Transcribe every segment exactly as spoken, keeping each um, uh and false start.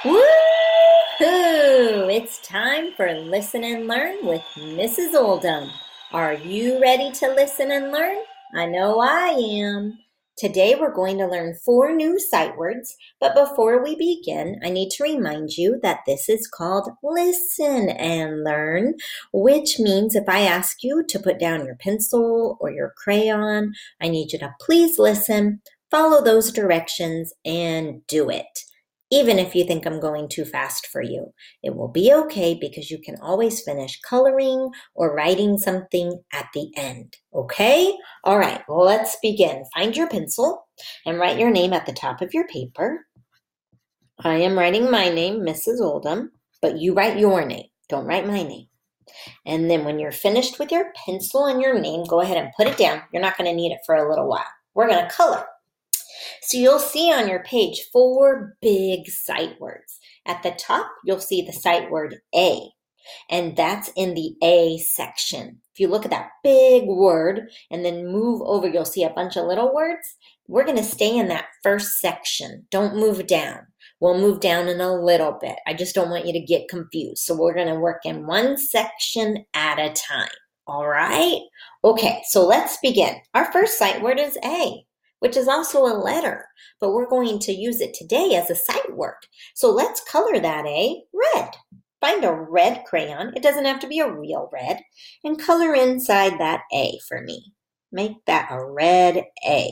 Woo-hoo! It's time for Listen and Learn with Missus Oldham. Are you ready to listen and learn? I know I am. Today we're going to learn four new sight words, but before we begin, I need to remind you that this is called Listen and Learn, which means if I ask you to put down your pencil or your crayon, I need you to please listen, follow those directions, and do it. Even if you think I'm going too fast for you, it will be okay because you can always finish coloring or writing something at the end. Okay? All right, let's begin. Find your pencil and write your name at the top of your paper. I am writing my name, Missus Oldham, but you write your name. Don't write my name. And then when you're finished with your pencil and your name, go ahead and put it down. You're not going to need it for a little while. We're going to color. So you'll see on your page four big sight words. At the top, you'll see the sight word A, and that's in the A section. If you look at that big word and then move over, you'll see a bunch of little words. We're going to stay in that first section. Don't move down. We'll move down in a little bit. I just don't want you to get confused. So we're going to work in one section at a time. All right? Okay, so let's begin. Our first sight word is A, which is also a letter, but we're going to use it today as a sight word. So let's color that A red. Find a red crayon. It doesn't have to be a real red. And color inside that A for me. Make that a red A.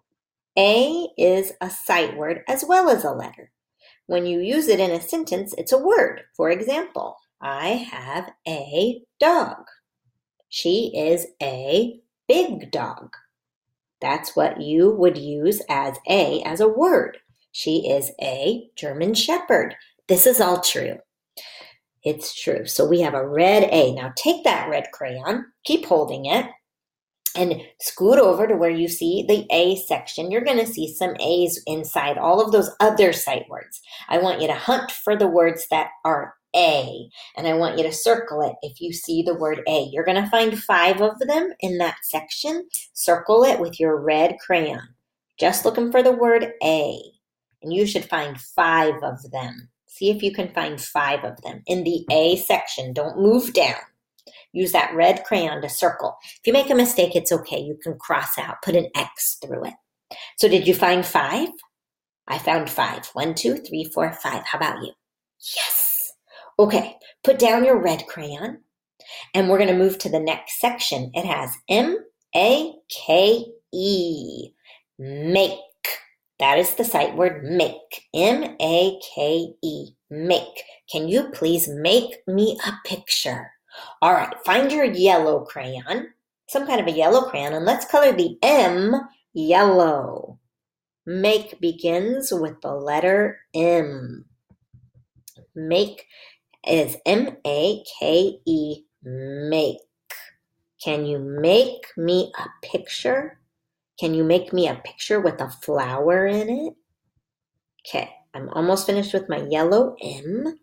A is a sight word as well as a letter. When you use it in a sentence, it's a word. For example, I have a dog. She is a big dog. That's what you would use as A as a word. She is a German Shepherd. This is all true. It's true. So we have a red A. Now take that red crayon, keep holding it, and scoot over to where you see the A section. You're going to see some A's inside all of those other sight words. I want you to hunt for the words that are A, and I want you to circle it if you see the word A. You're going to find five of them in that section. Circle it with your red crayon. Just looking for the word A, and you should find five of them. See if you can find five of them in the A section. Don't move down. Use that red crayon to circle. If you make a mistake, it's okay. You can cross out, put an X through it. So did you find five? I found five. One, two, three, four, five. How about you? Yes. Okay, put down your red crayon, and we're going to move to the next section. It has M A K E, make. That is the sight word make, M A K E, make. Can you please make me a picture? All right, find your yellow crayon, some kind of a yellow crayon, and let's color the M yellow. Make begins with the letter M. Make is M A K E, make. Can you make me a picture? Can you make me a picture with a flower in it? Okay, I'm almost finished with my yellow M.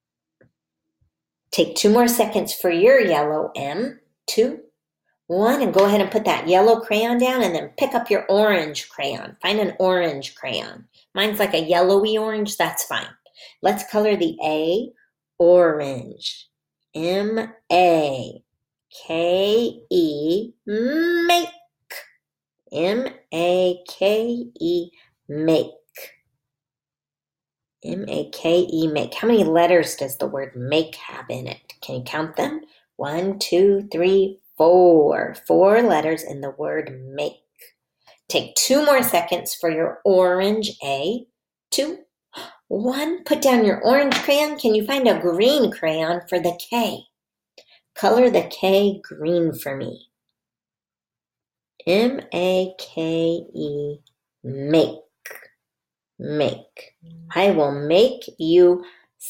Take two more seconds for your yellow M. Two, one, and go ahead and put that yellow crayon down and then pick up your orange crayon. Find an orange crayon. Mine's like a yellowy orange, that's fine. Let's color the A orange. M A K E, make. M A K E, make. M A K E, make. How many letters does the word make have in it? Can you count them? One, two, three, four. Four letters in the word make. Take two more seconds for your orange A. Two, one. Put down your orange crayon. Can you find a green crayon for the K? Color the K green for me. M A K E, make. Make. I will make you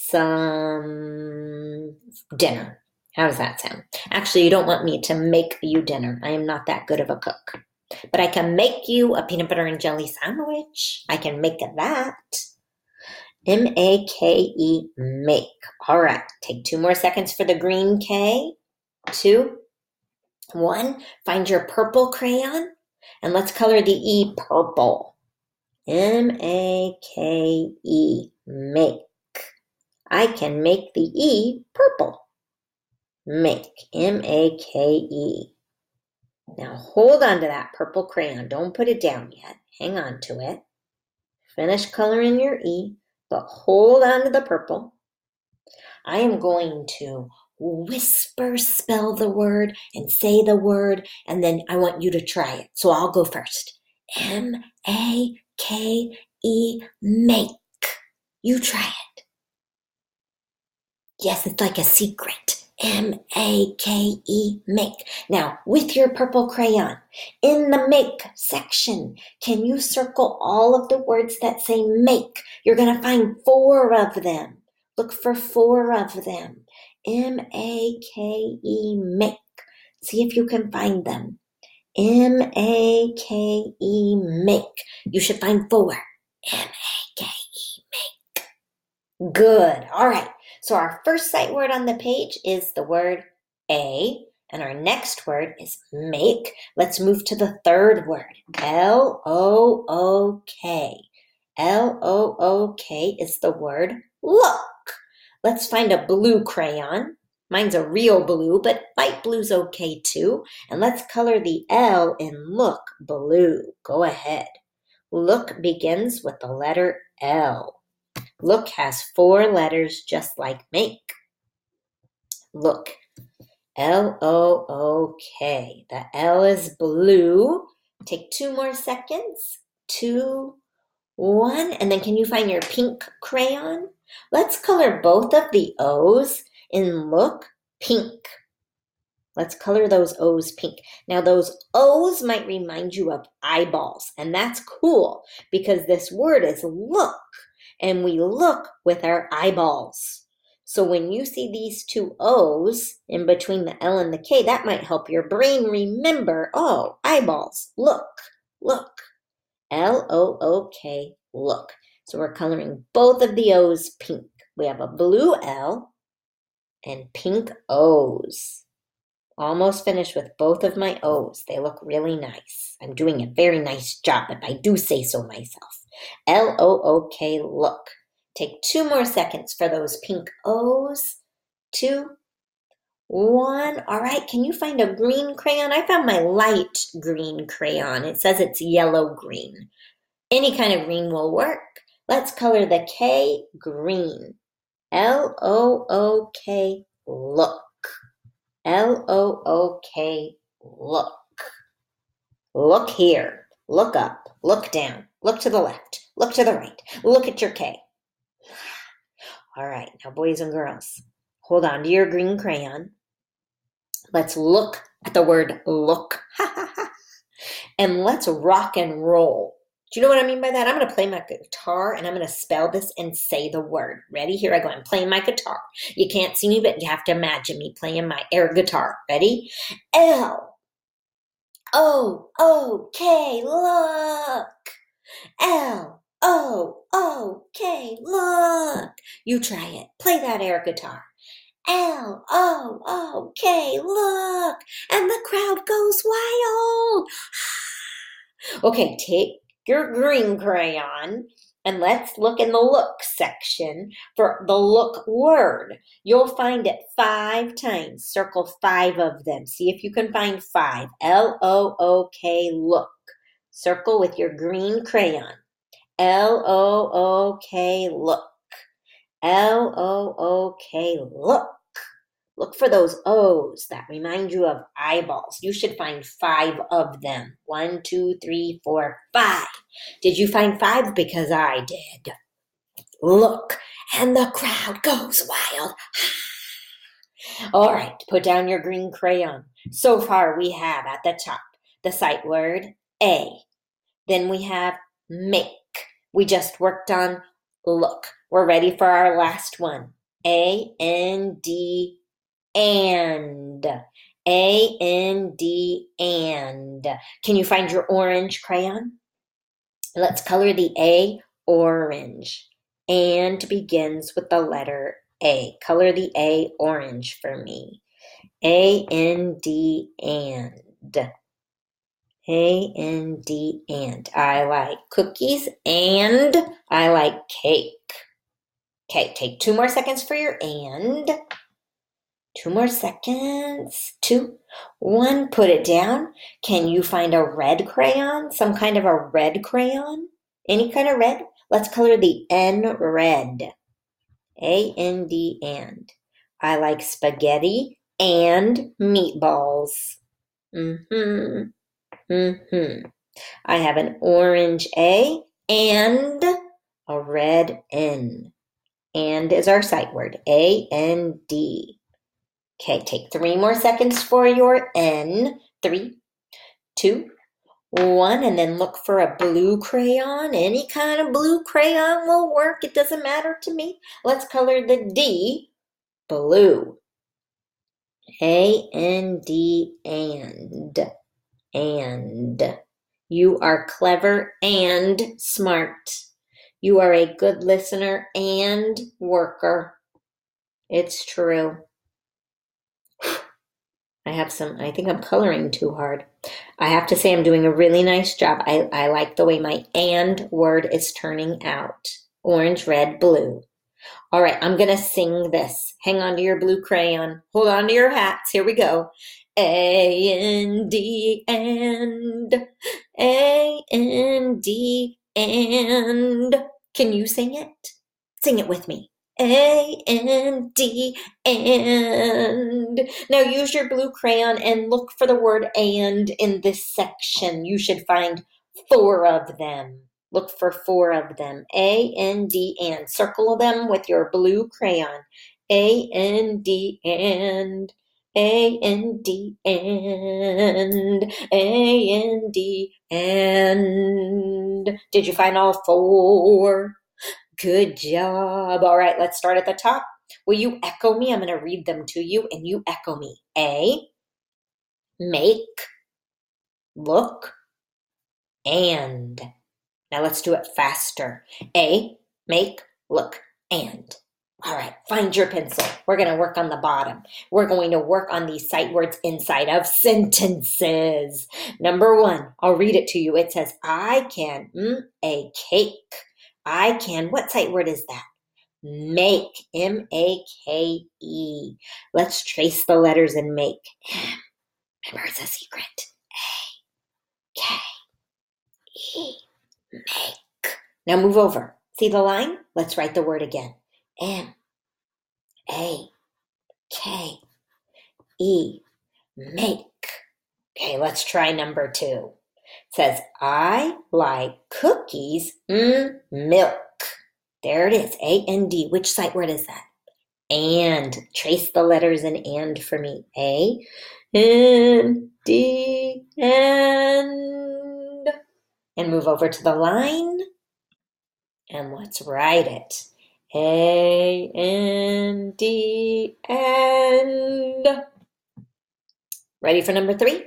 some dinner. How does that sound? Actually, you don't want me to make you dinner. I am not that good of a cook. But I can make you a peanut butter and jelly sandwich. I can make that. M A K E, make. All right. Take two more seconds for the green K. Two. One. Find your purple crayon. And let's color the E purple. M A K E, make. I can make the E purple. Make, M A K E. Now hold on to that purple crayon. Don't put it down yet. Hang on to it. Finish coloring your E, but hold on to the purple. I am going to whisper spell the word and say the word, and then I want you to try it. So I'll go first. M A K E, make. You try it. Yes, it's like a secret. M A K E, make. Now, with your purple crayon, in the make section, can you circle all of the words that say make? You're going to find four of them. Look for four of them. M A K E, make. See if you can find them. M A K E, make. You should find four. M A K E, make. Good. All right. So our first sight word on the page is the word a, and our next word is make. Let's move to the third word, L O O K. L O O K is the word look. Let's find a blue crayon. Mine's a real blue, but light blue's okay too. And let's color the L in look blue. Go ahead. Look begins with the letter L. Look has four letters just like make. Look, L O O K. The L is blue. Take two more seconds. Two, one. And then can you find your pink crayon? Let's color both of the O's in look pink. Let's color those O's pink. Now those O's might remind you of eyeballs, and that's cool because this word is look. And we look with our eyeballs. So when you see these two O's in between the L and the K, that might help your brain remember, oh, eyeballs, look, look. L O O K, look. So we're coloring both of the O's pink. We have a blue L and pink O's. Almost finished with both of my O's. They look really nice. I'm doing a very nice job, if I do say so myself. L O O K, look. Take two more seconds for those pink O's. Two, one. All right, can you find a green crayon? I found my light green crayon. It says it's yellow green. Any kind of green will work. Let's color the K green. L O O K, look. L O O K, look. Look here. Look up. Look down. Look to the left. Look to the right. Look at your K. All right, now boys and girls, hold on to your green crayon. Let's look at the word look. And let's rock and roll. Do you know what I mean by that? I'm going to play my guitar and I'm going to spell this and say the word. Ready? Here I go. I'm playing my guitar. You can't see me, but you have to imagine me playing my air guitar. Ready? L O O K, look. L O O K, look. You try it. Play that air guitar. L O O K, look. And the crowd goes wild. Okay, take your green crayon and let's look in the look section for the look word. You'll find it five times. Circle five of them. See if you can find five. L O O K, look. Circle with your green crayon. L O O K, look. L O O K, look. Look for those O's that remind you of eyeballs. You should find five of them. One, two, three, four, five. Did you find five? Because I did. Look, and the crowd goes wild. All right, put down your green crayon. So far we have at the top the sight word A. Then we have make. We just worked on look. We're ready for our last one. A N D, and. A N D, and. Can you find your orange crayon? Let's color the A orange. And begins with the letter A. Color the A orange for me. A N D, and. A N D, and. I like cookies and I like cake. Okay, take two more seconds for your and. Two more seconds. Two, one, put it down. Can you find a red crayon? Some kind of a red crayon? Any kind of red? Let's color the N red. A N D and. I like spaghetti and meatballs. Mm-hmm. Mm-hmm. I have an orange A and a red N. And is our sight word. A N D. Okay, take three more seconds for your N. Three, two, one, and then look for a blue crayon. Any kind of blue crayon will work. It doesn't matter to me. Let's color the D blue. A N D and. And. You are clever and smart. You are a good listener and worker. It's true. I have some, I think I'm coloring too hard. I have to say I'm doing a really nice job. I, I like the way my and word is turning out. Orange, red, blue. All right, I'm going to sing this. Hang on to your blue crayon. Hold on to your hats. Here we go. A N D and. A N D and. Can you sing it? Sing it with me. A N D and. Now use your blue crayon and look for the word and in this section. You should find four of them. Look for four of them. A N D and. Circle them with your blue crayon. A N D and. A N D and. A N D and. Did you find all four? Good job. All right, let's start at the top. Will you echo me? I'm going to read them to you, and you echo me. A, make, look, and. Now let's do it faster. A, make, look, and. All right, find your pencil. We're going to work on the bottom. We're going to work on these sight words inside of sentences. Number one, I'll read it to you. It says, I can mm, a cake. I can, what sight word is that? Make, M A K E. Let's trace the letters and make. Remember, it's a secret. A, K, E, make. Now move over. See the line? Let's write the word again. M, A, K, E, make. Okay, let's try number two. It says, I like cookies, mm, milk. There it is, A N D. Which sight word is that? And. Trace the letters in and for me. A, N, D, and. And move over to the line. And let's write it. A, N, D, and. Ready for number three?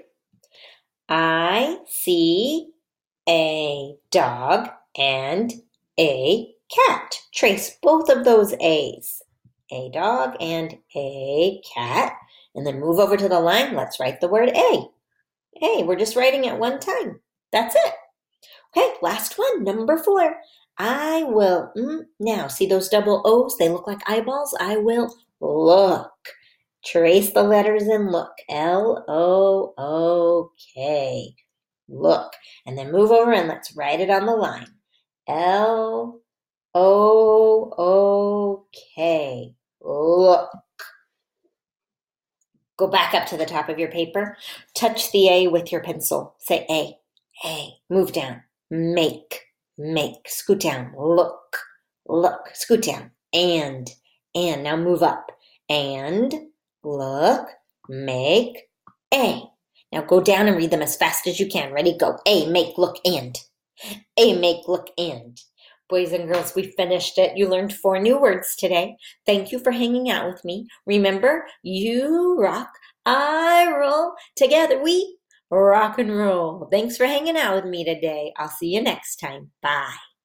I see a dog and a cat. Trace both of those A's. A dog and a cat. And then move over to the line. Let's write the word A. A, we're just writing it one time. That's it. Okay, last one, number four. I will, mm, now see those double O's? They look like eyeballs. I will look. Trace the letters and look. L O O K. Look. And then move over and let's write it on the line. L O O K. Look. Go back up to the top of your paper. Touch the A with your pencil. Say A. A. Move down. Make. Make. Scoot down. Look. Look. Scoot down. And. And. Now move up. And. Look. Make. A. Now go down and read them as fast as you can. Ready? Go. A. Make. Look. And. A. Make. Look. And. Boys and girls, we finished it. You learned four new words today. Thank you for hanging out with me. Remember, you rock, I roll. Together we rock and roll. Thanks for hanging out with me today. I'll see you next time. Bye.